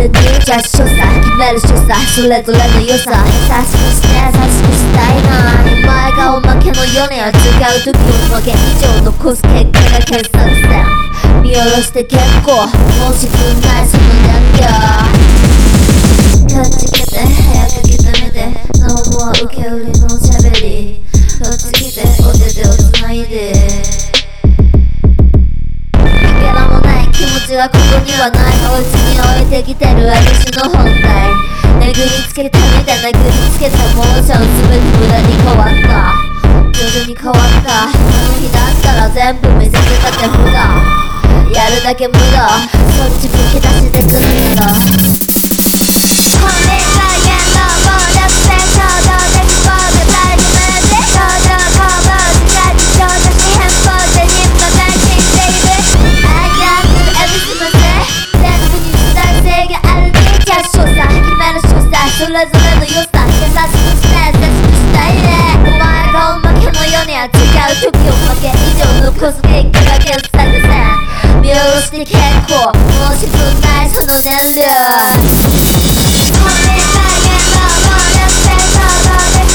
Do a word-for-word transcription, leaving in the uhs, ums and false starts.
るにじゃ所作決める所作それぞれの良さ優しくして優しくしたいなお前がおまけのよねは違う時を負け以上残す結果が傑作戦見下ろして結構申し分ないその燃料かっちけて部屋かけてみてノーモア受け売りのおしゃべりかっちけてお手手をつないで気持ちはここにはないお家に置いてきてる私の本体殴りつけたみたい殴りつけたモーション全て無駄に変わった徐々に変わったあの日だったら全部見せてた手札やるだけ無駄そっちぶき出しでくるなら本人再現の暴力性衝動的暴力大事めで衝動攻防時間に衝突し変更で日本大禁しているそれぞれの良さ優しくして優しくしたいねお前がおまけのようには違う時を負け以上残す結果が傑作戦見下ろして結構申し分ないその燃料本人再現の暴力性衝動的